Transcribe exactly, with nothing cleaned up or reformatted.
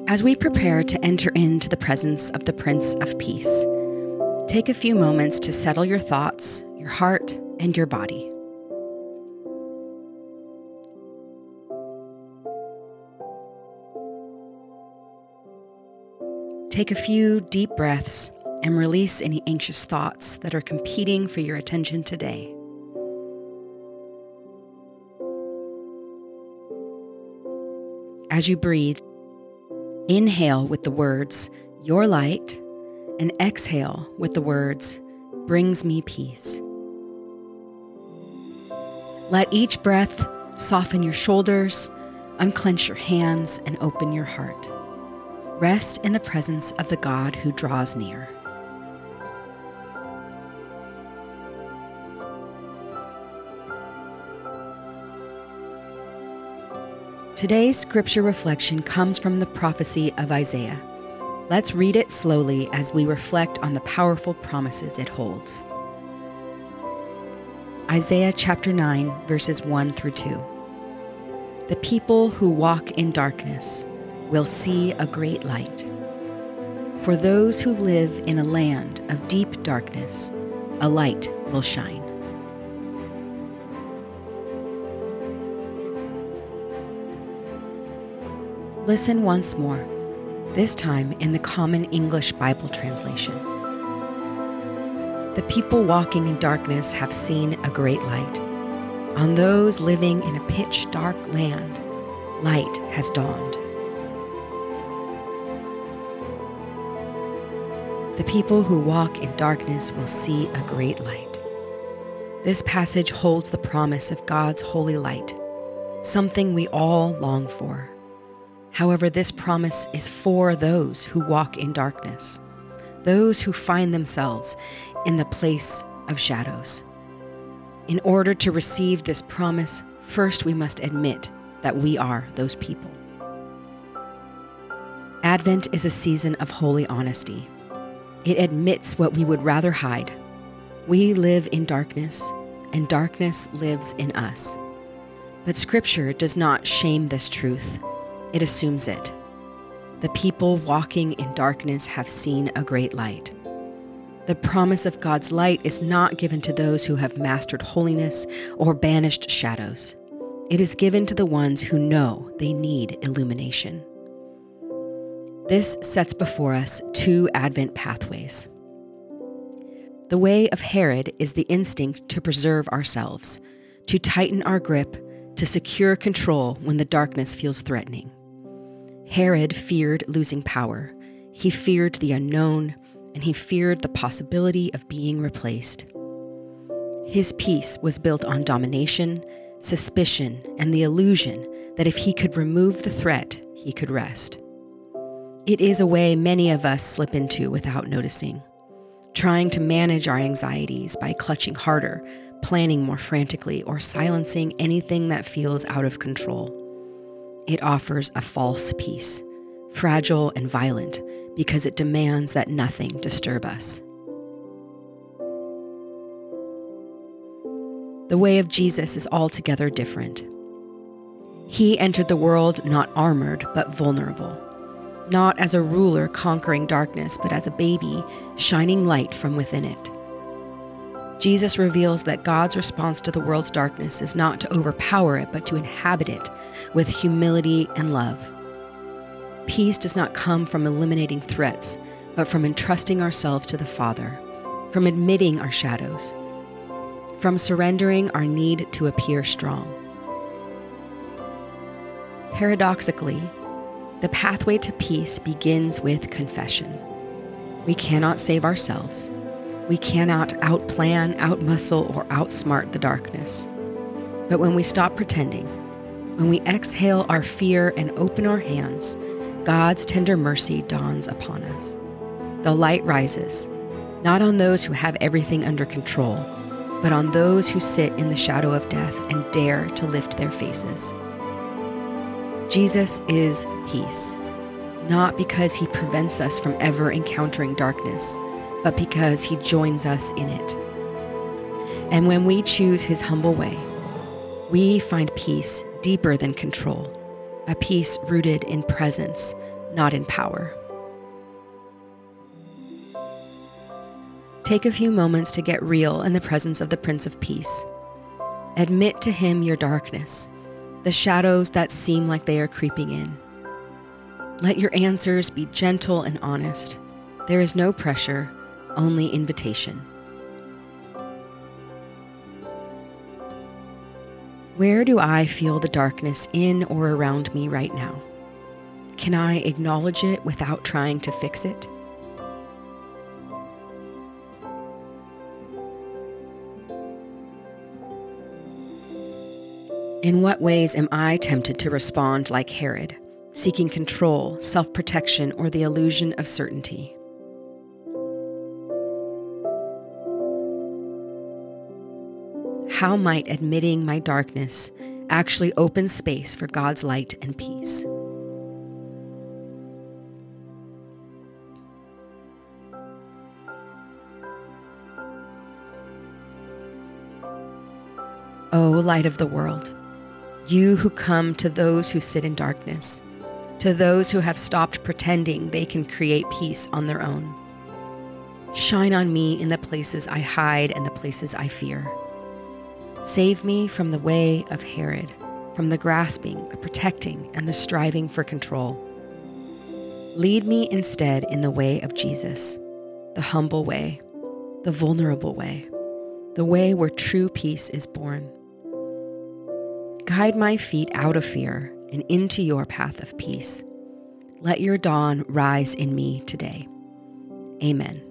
As we prepare to enter into the presence of the Prince of Peace, take a few moments to settle your thoughts, your heart, and your body. Take a few deep breaths and release any anxious thoughts that are competing for your attention today. As you breathe, inhale with the words, "Your light," and exhale with the words, "Brings me peace." Let each breath soften your shoulders, unclench your hands, and open your heart. Rest in the presence of the God who draws near. Today's scripture reflection comes from the prophecy of Isaiah. Let's read it slowly as we reflect on the powerful promises it holds. Isaiah chapter nine, verses one through two. The people who walk in darkness will see a great light. For those who live in a land of deep darkness, a light will shine. Listen once more, this time in the Common English Bible translation. The people walking in darkness have seen a great light. On those living in a pitch-dark land, light has dawned. The people who walk in darkness will see a great light. This passage holds the promise of God's holy light, something we all long for. However, this promise is for those who walk in darkness, those who find themselves in the place of shadows. In order to receive this promise, first we must admit that we are those people. Advent is a season of holy honesty. It admits what we would rather hide. We live in darkness, and darkness lives in us. But Scripture does not shame this truth. It assumes it. The people walking in darkness have seen a great light. The promise of God's light is not given to those who have mastered holiness or banished shadows. It is given to the ones who know they need illumination. This sets before us two Advent pathways. The way of Herod is the instinct to preserve ourselves, to tighten our grip, to secure control when the darkness feels threatening. Herod feared losing power. He feared the unknown, and he feared the possibility of being replaced. His peace was built on domination, suspicion, and the illusion that if he could remove the threat, he could rest. It is a way many of us slip into without noticing, trying to manage our anxieties by clutching harder, planning more frantically, or silencing anything that feels out of control. It offers a false peace, fragile and violent, because it demands that nothing disturb us. The way of Jesus is altogether different. He entered the world not armored, but vulnerable, not as a ruler conquering darkness, but as a baby shining light from within it. Jesus reveals that God's response to the world's darkness is not to overpower it, but to inhabit it with humility and love. Peace does not come from eliminating threats, but from entrusting ourselves to the Father, from admitting our shadows, from surrendering our need to appear strong. Paradoxically, the pathway to peace begins with confession. We cannot save ourselves. We cannot outplan, outmuscle, or outsmart the darkness. But when we stop pretending, when we exhale our fear and open our hands, God's tender mercy dawns upon us. The light rises, not on those who have everything under control, but on those who sit in the shadow of death and dare to lift their faces. Jesus is peace, not because he prevents us from ever encountering darkness, but because he joins us in it. And when we choose his humble way, we find peace deeper than control, a peace rooted in presence, not in power. Take a few moments to get real in the presence of the Prince of Peace. Admit to him your darkness, the shadows that seem like they are creeping in. Let your answers be gentle and honest. There is no pressure, only invitation. Where do I feel the darkness in or around me right now? Can I acknowledge it without trying to fix it? In what ways am I tempted to respond like Herod, seeking control, self-protection, or the illusion of certainty? How might admitting my darkness actually open space for God's light and peace? O light of the world, you who come to those who sit in darkness, to those who have stopped pretending they can create peace on their own, shine on me in the places I hide and the places I fear. Save me from the way of Herod, from the grasping, the protecting, and the striving for control. Lead me instead in the way of Jesus, the humble way, the vulnerable way, the way where true peace is born. Guide my feet out of fear and into your path of peace. Let your dawn rise in me today. Amen.